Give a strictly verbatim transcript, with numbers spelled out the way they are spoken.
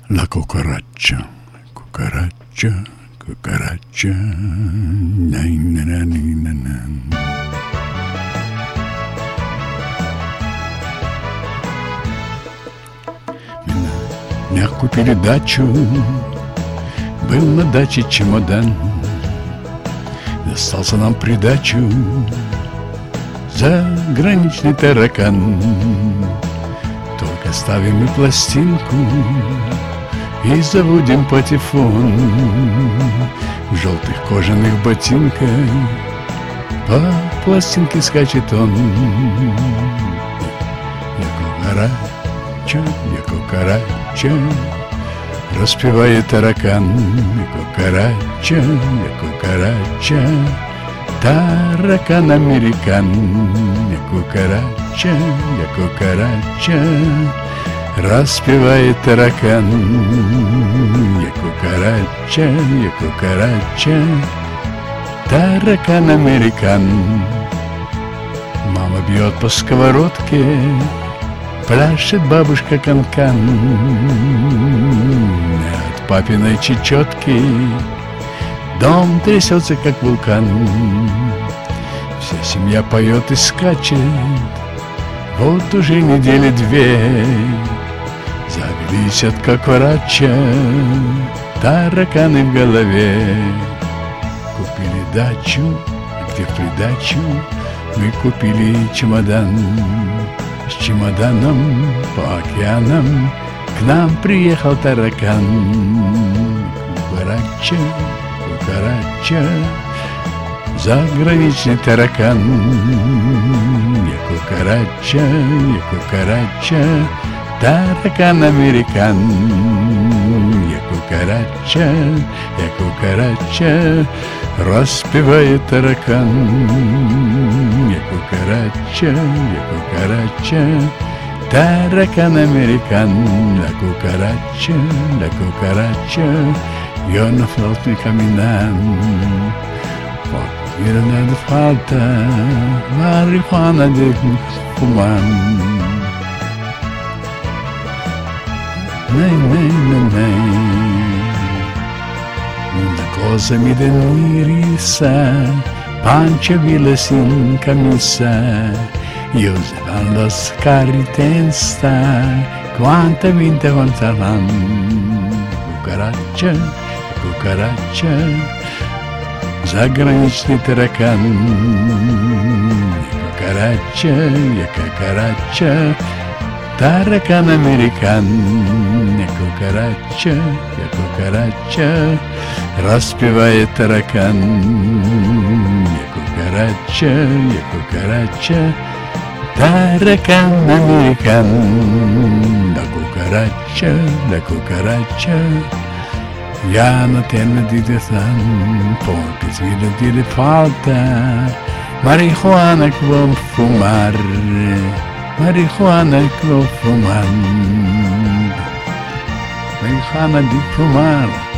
La cucaraccia, cucaraccia, cucaraccia, na na na na na. Мягкую передачу, был на даче чемодан, достался нам придачу заграничный таракан. Только ставим мы пластинку и заводим патефон. В желтых кожаных ботинках по пластинке скачет он. Я кукарача, я кукарача, распевает таракан. Я кукарача, я кукарача, таракан-американ. Я кукарача, я кукарача, распевает таракан. Я кукарача, я кукарача, таракан-американ. Мама бьет по сковородке, пляшет бабушка канкан. От папиной чечетки дом трясется, как вулкан. Вся семья поет и скачет, вот уже недели две. Завелись от кукарача тараканы в голове. Купили дачу, где в придачу мы купили чемодан. С чемоданом по океанам к нам приехал таракан. Кукарача, кукарача, заграничный таракан. Я кукарача, я кукарача, таракан-американ. Я кукарача, я кукарача, распевает таракан. Я кукарача, я кукарача, таракан-американ. La cucaracha, la cucaracha, io non falta camminare. Poco non falta marijuana de fumar. Nei, nei, nei, nei. Una cosa mi denirisa, pancia vilas in camisa, io serando scaritensta, quanta vinta quanta van. Cucaracha, cucaracha, заграничный таракан. Я кукарача, я кукарача, таракан-американ. Я кукарача, я кукарача, распевает таракан. Я кукарача, я кукарача, таракан-американ. La cucaracha, la cucaracha, ya no tiene diversión, porque si le tiene falta marihuana que voy a fumar, marihuana que voy a fumar, marihuana de fumar.